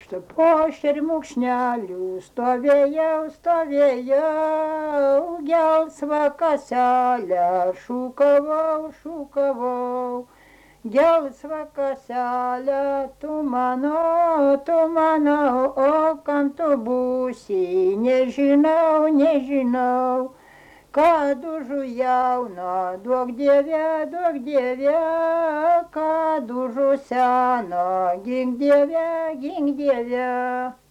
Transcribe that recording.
Štai po šermukšnelių stovėjau, gelsvą kaselę šūkavau. Gelsvą kaselę, tu mano, o kam tu būsi, nežinau. Kad užu jauną, duok dieve, kad užu seną, gink dieve.